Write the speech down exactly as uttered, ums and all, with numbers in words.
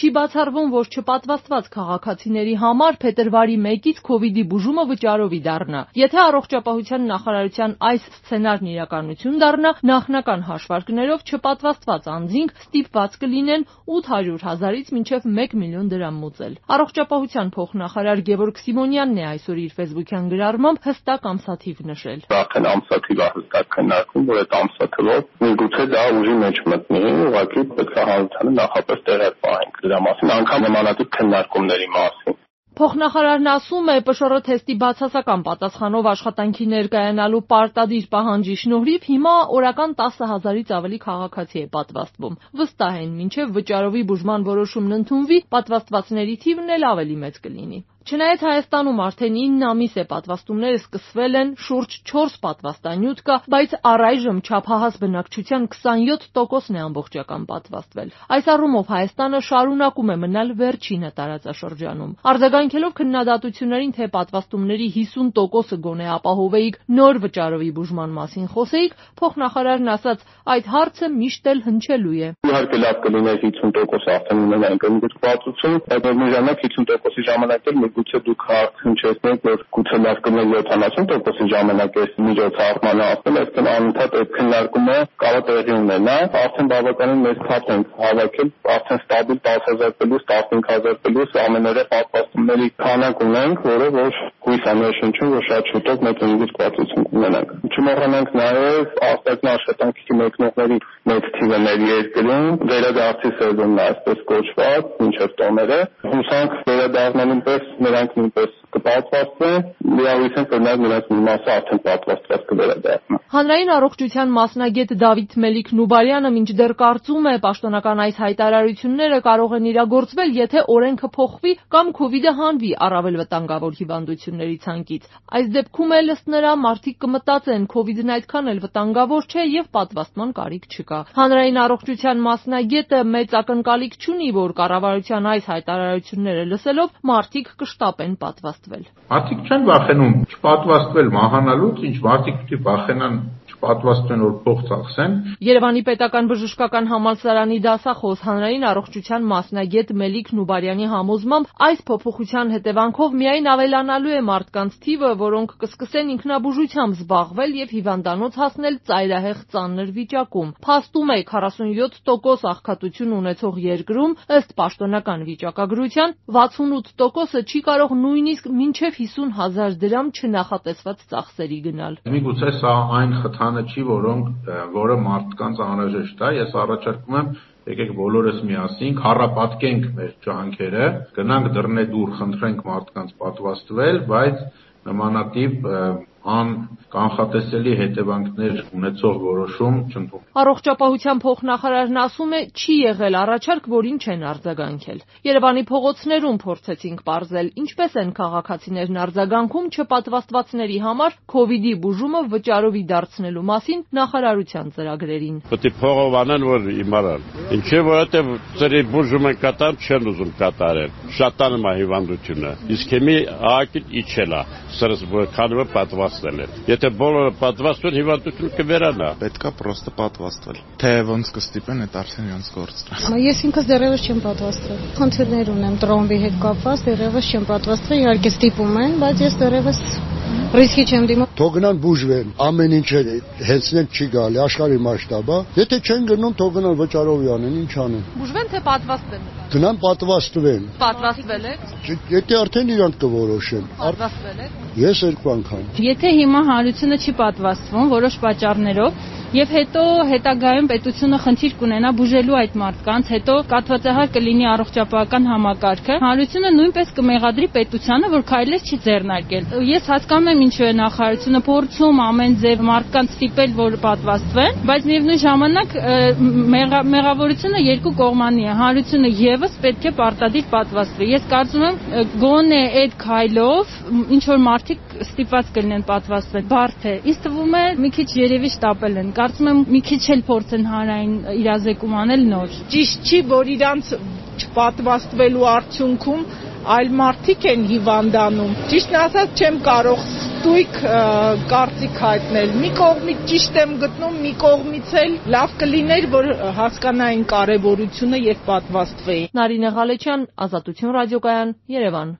Չի բացառվում, որ չպատվաստված քաղաքացիների համար փետրվարի մեկից քովիդի բուժումը վճարովի դառնա։ Եթե առողջապահության նախարարության այս սցենարն իրականություն դառնա, նախնական հաշվարկներով չպատվաստված անձինք ստիպված կլինեն ութ հարյուր հազարից մինչև մեկ միլիոն դրամ մուծել։ Առողջապահության փոխնախարար Գևորգ Սիմոնյանն է այսօր իր ֆեյսբուքյան գրառմամբ հստակ ամսաթիվ նշել։ Արդեն ամսաթիվը հստակ քննարկում, որ այդ ամսաթվով միգուցե դա ուժի մեջ մտնի, ուղղակի պետք է հանրությանը նախապես տեղյակ պահենք դրա մասին, անգամ նմանատիպ քննարկումների մասին։ Փոխնախարարն ասում է, ՊՇՌ թեստի բացասական պատասխանով աշխատանքի ներկայանալու պարտադիր պահանջի շնորհիվ հիմա օրական տասը հազարից ավելի քաղաքացի է պատվաստվում։ Վստահ են, մինչև վճարովի բուժման որոշումն ընդունվի, պատվաստվածների թիվն էլ ավելի մեծ կլինի։ Չնայած Հայաստանում արդեն ինը ամիս է պատվաստումները սկսվել են, շուրջ չորս պատվաստանյութ կա, բայց առայժմ չափահաս բնակչության քսանյոթ տոկոսն է ամբողջական պատվաստվել։ Այս առումով Հայաստանը շարունակում է մնալ վերջինը տարածաշրջանում։ Արձագանքելով քննադատություններին, թե պատվաստումների հիսուն տոկոսը գոնե ապահովեիք, նոր վճարովի բուժման մասին խոսեիք, փոխնախարարն ասաց, այդ հարցը միշտ էլ հնչելու է։ Իհարկե լավ կլիներ հիսուն տոկոս արդեն ունենանք ընդգրկվածություն, բայց միաժամանակ հիսուն տոկոսի ժամանակ էլ գուցե դուք հարց հնչեցնեք, որ գուցե լավ կլիներ յոթանասուն տոկոսի ժամանակ այս միջոցառմանը ասել, այսինքն անընդհատ այդ քննարկումը կարող տեղի ունենա, արդեն բավականին մեծ թափ ենք հավաքել, արդեն ստաբիլ տասը հազար պլյուս, տասնհինգ հազար պլյուս ամենօրյա պատվաստումների քանակ ունենք, որը որ հույս անհրաժեշտություն, որ շատ շուտով մեծ ընդգրկվածություն կունենանք։ Չմոռանանք նաև արտաքին աշխատանքի մեկնողների մեծ թիվը մեր երկրում, վերադարձի սեզոնն այսպես կոչված, մինչև տոները, հուսանք վերադառնալուն պես նրանք նույնպես կպատվաստվեն, միավորից են, որ նրանց մի մասը արդեն պատվաստված կվերադառնա։ Հանրային առողջության մասնագետ Դավիթ Մելիք-Նուբարյանը մինչդեռ կարծում է, պաշտոնական այս հայտարարությունները կարող են իրագործվել, եթե օրենքը փոխվի կամ քովիդը հանվի առավել վտանգավոր հիվանդությունների ցանկից։ Այս դեպքում էլ ըստ նրա մարդիկ կմտածեն, քովիդն այդքան էլ վտանգավոր չէ եւ պատվաստման կարիք չկա։ Հանրային առողջության մասնագետը մեծ ակնկալիք չունի, որ կառավարության այս հայտարարությունները լսելով մարդիկ կշտապեն պատվաստվել։ Մարդիկ չեն վախենում չպատվաստվել մահանալուց, ինչ մարդիկ պիտի վախենան պատվաստեն, որ փող ծախսեն։ Երևանի պետական բժշկական համալսարանի դասախոս հանրային առողջության մասնագետ Մելիք Նուբարյանի համոզմամբ այս փոփոխության հետևանքով միայն ավելանալու է մարդկանց թիվը, որոնք կսկսեն ինքնաբուժությամբ զբաղվել եւ հիվանդանոց հասնել ծայրահեղ ծանր վիճակում։ Փաստում է քառասունյոթ տոկոս աղքատություն ունեցող երկրում ըստ պաշտոնական վիճակագրության վաթսունութ տոկոսը չի կարող նույնիսկ մինչև հիսուն հազար դրամ չնախատեսված ծախսերի գնալ։ Միգուցե սա այն խթանը չի, որոնք որը մարդկանց անհրաժեշտ է։ Ես առաջարկում եմ եկեք բոլորս միասին քառապատկենք մեր ջանքերը, գնանք դռնեդուր, խնդրենք մարդկանց պատվաստվել, բայց նմանատիպ ան կանխատեսելի հետևանքներ ունեցող որոշում չընդունենք։ Առողջապահության փոխնախարարն ասում է, չի եղել առաջարկ, որին չեն արձագանքել։ Երևանի փողոցներում փորձեցինք պարզել, ինչպես են քաղաքացիներն արձագանքում չպատվաստվածների համար քովիդի բուժումը վճարովի դարձնելու մասին նախարարության ծրագրերին։ Պետք է փողով անեն, որ իմանան։ Ինչե՞ որովհետև ծրի բուժումը կատարել չեն ուզում կատարել։ Շատանում է հիվանդությունը։ Իսկ հիմի ակիդ իջել է, սրս քանվը պատվաստել է։ Եթե բոլորը պատվաստվեն, հիվանդությունը կվերանա։ Պետքա պրոստը պատվաստվել։ Թե ոնց կստիպեն, այդ արդեն իրենց գործն է։ Ես ինքս դեռևս չեմ պատվաստվել։ Խնդիրներ ունեմ տրոմբի հետ կապված, դեռևս չեմ պատվաստվել, իհարկե ստիպում են, բայց ես դեռևս ռիսկի չեմ դիմում։ Թող գնան բուժվեն, ամեն ինչ հենց չի գալի աշխարհի մասշտաբա։ Եթե չեն գնում, թող գնան վճարովի անեն, ինչ անեն։ Բուժվեն թե պատվաստվեն։ Գնան պատվաստվեն։ Պատվաստվել եք։ Եթե արդեն իրանք կորոշեն։ Պատվաստվել եք։ Ես երկու անգամ։ Եթե հիմա հանրությունը չի պատվաստվում որոշ պատճառներով, եւ հետո հետագայում պետությունը խնդիր կունենա բուժելու այդ մարդկանց, հետո կաթվածահար կլինի առողջապահական համակարգը, հանրությունը նույնպես կմեղադրի պետությանը, որ քայլեր չի ձեռնարկել։ Ես հասկանում եմ ինչու է նախարարությունը փորձում ամեն ձև մարդկանց ստիպել, որ պատվաստվեն, բայց միևնույն ժամանակ մեղավորությունը երկու կողմանի է։ Հանրությունը եւս պետք է պարտադիր պատվաստվի։ Ես կարծում եմ գոնե այդ քայլով ինչ որ մարդիկ ստիպված կլինեն պատվաստվել։ Բարդ է։ Ինձ թվում է մի քիչ երևի շտապել են։ Կարծում եմ մի քիչ էլ փորձեն հանրային իրազեկում անել նոր։ Ճիշտ չի, որ իրանց չպատվաստվելու արդյունքում այլ մարդիկ են հիվանդանում։ Ճիշտն ասած չեմ կարող ստույգ կարծիք հայտնել։ Մի կողմից ճիշտ եմ գտնում, մի կողմից էլ լավ կլիներ, որ հասկանային կարևորությունը եւ պատվաստվեին։ Նարինե Ղալեչյան, Ազատություն ռադիոկայան, Երևան։